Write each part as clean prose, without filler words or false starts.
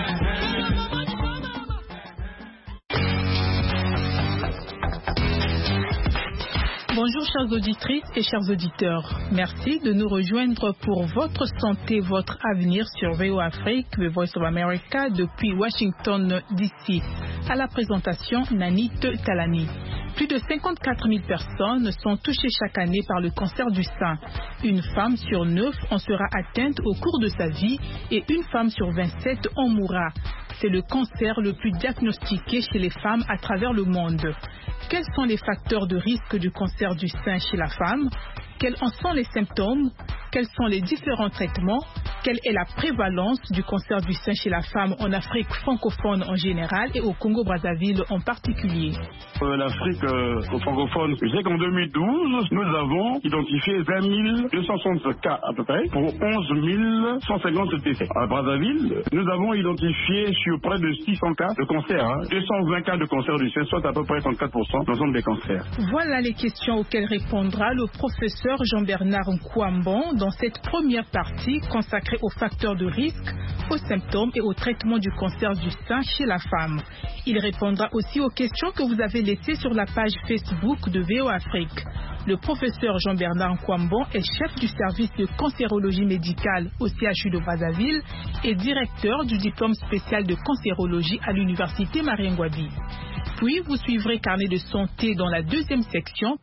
Bonjour chères auditrices et chers auditeurs. Merci de nous rejoindre pour votre santé, votre avenir sur VOA Afrique, The Voice of America, depuis Washington DC. À la présentation, Nanit Talani. Plus de 54 000 personnes sont touchées chaque année par le cancer du sein. Une femme sur 9 en sera atteinte au cours de sa vie et une femme sur 27 en mourra. C'est le cancer le plus diagnostiqué chez les femmes à travers le monde. Quels sont les facteurs de risque du cancer du sein chez la femme? Quels en sont les symptômes? Quels sont les différents traitements? Quelle est la prévalence du cancer du sein chez la femme en Afrique francophone en général et au Congo-Brazzaville en particulier? L'Afrique francophone, je sais qu'en 2012, nous avons identifié 20 260 cas à peu près pour 11 150 décès. À Brazzaville, nous avons identifié sur près de 600 cas de cancer, 220 cas de cancer du sein, soit à peu près 34% de l'ensemble des cancers. Voilà les questions auxquelles répondra le professeur Jean-Bernard Nkwambon dans cette première partie consacrée aux facteurs de risque, aux symptômes et au traitement du cancer du sein chez la femme. Il répondra aussi aux questions que vous avez laissées sur la page Facebook de VOA Afrique. Le professeur Jean-Bernard Nkwambon est chef du service de cancérologie médicale au CHU de Brazzaville et directeur du diplôme spécial de cancérologie à l'université Marien-Ngouabi. Puis vous suivrez Carnet de santé dans la deuxième section.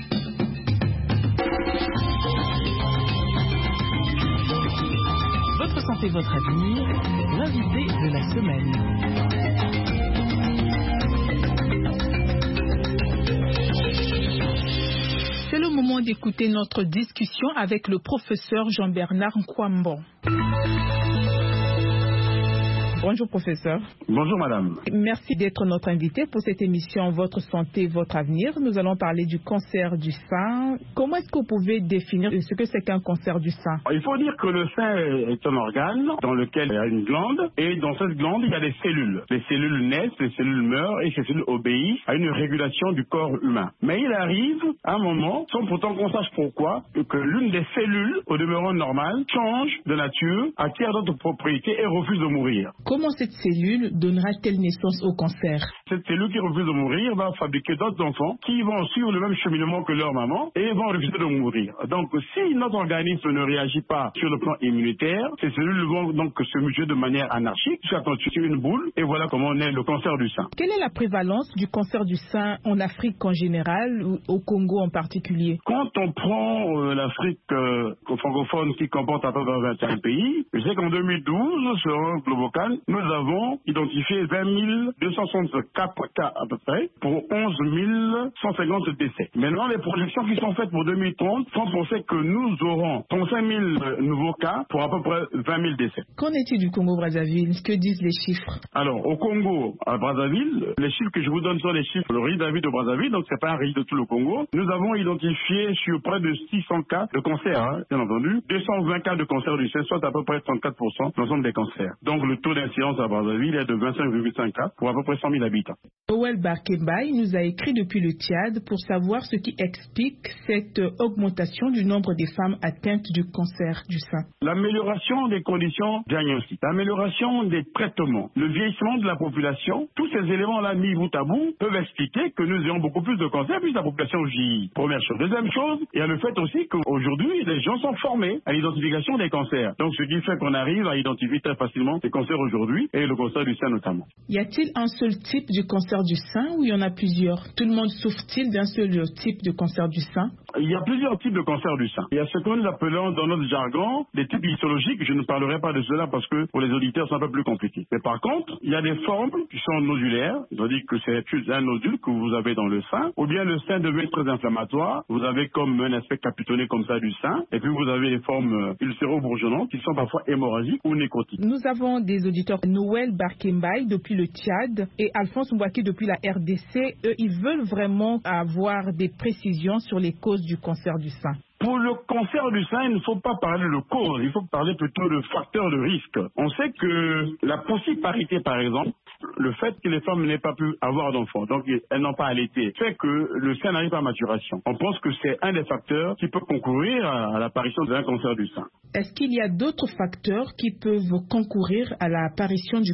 Votre santé, votre avenir, l'invité de la semaine. C'est le moment d'écouter notre discussion avec le professeur Jean-Bernard Nkwambon. Bonjour professeur. Bonjour madame. Merci d'être notre invité pour cette émission Votre santé, votre avenir. Nous allons parler du cancer du sein. Comment est-ce que vous pouvez définir ce que c'est qu'un cancer du sein? Il faut dire que le sein est un organe dans lequel il y a une glande et dans cette glande il y a des cellules. Les cellules naissent, les cellules meurent et ces cellules obéissent à une régulation du corps humain. Mais il arrive un moment, sans pourtant qu'on sache pourquoi, que l'une des cellules, au demeurant normale, change de nature, acquiert d'autres propriétés et refuse de mourir. Comment cette cellule donnera-t-elle naissance au cancer? Cette cellule qui refuse de mourir va fabriquer d'autres enfants qui vont suivre le même cheminement que leur maman et vont refuser de mourir. Donc si notre organisme ne réagit pas sur le plan immunitaire, ces cellules vont donc se muter de manière anarchique jusqu'à constituer une boule et voilà comment naît le cancer du sein. Quelle est la prévalence du cancer du sein en Afrique en général ou au Congo en particulier? Quand on prend l'Afrique francophone qui comporte à peu près 21 pays, je sais qu'en 2012, sur un Globocan, nous avons identifié 20 264 cas à peu près pour 11 150 décès. Maintenant, les projections qui sont faites pour 2030 font penser que nous aurons 35 000 nouveaux cas pour à peu près 20 000 décès. Qu'en est-il du Congo-Brazzaville? Que disent les chiffres? Alors, au Congo, à Brazzaville, les chiffres que je vous donne sont les chiffres le registre de Brazzaville, donc c'est pas un registre de tout le Congo. Nous avons identifié sur près de 600 cas de cancer, bien entendu, 220 cas de cancer du sein, soit à peu près 34% de l'ensemble des cancers. Donc, le taux d'incidence à Brazzaville est de 25,5 cas pour à peu près 100 000 habitants. Noël Barkembaï nous a écrit depuis le Tchad pour savoir ce qui explique cette augmentation du nombre des femmes atteintes du cancer du sein. L'amélioration des conditions diagnostiques, l'amélioration des traitements, le vieillissement de la population, tous ces éléments-là mis bout à bout peuvent expliquer que nous ayons beaucoup plus de cancers puisque la population vieillit. Première chose. Deuxième chose, il y a le fait aussi qu'aujourd'hui, les gens sont formés à l'identification des cancers. Donc ce qui fait qu'on arrive à identifier très facilement les cancers aujourd'hui et le cancer du sein notamment. Y a-t-il un seul type de cancer du sein ou il y en a plusieurs? Tout le monde souffre-t-il d'un seul type de cancer du sein? Il y a plusieurs types de cancers du sein. Il y a ce que nous appelons dans notre jargon des types histologiques. Je ne parlerai pas de cela parce que pour les auditeurs, c'est un peu plus compliqué. Mais par contre, il y a des formes qui sont nodulaires. C'est-à-dire que c'est un nodule que vous avez dans le sein. Ou bien le sein devient très inflammatoire. Vous avez comme un aspect capitonné comme ça du sein. Et puis vous avez les formes ulcéro-bourgeonnantes qui sont parfois hémorragiques ou nécrotiques. Nous avons des auditeurs, Noël Barkembaï depuis le Tchad et Alphonse Mbouaki depuis la RDC. Eux, ils veulent vraiment avoir des précisions sur les causes du cancer du sein. Pour le cancer du sein, il ne faut pas parler de cause, il faut parler plutôt de facteurs de risque. On sait que la possiparité, par exemple, le fait que les femmes n'aient pas pu avoir d'enfants, donc elles n'ont pas allaité, fait que le sein n'arrive pas à maturation. On pense que c'est un des facteurs qui peut concourir à l'apparition d'un cancer du sein. Est-ce qu'il y a d'autres facteurs qui peuvent concourir à l'apparition du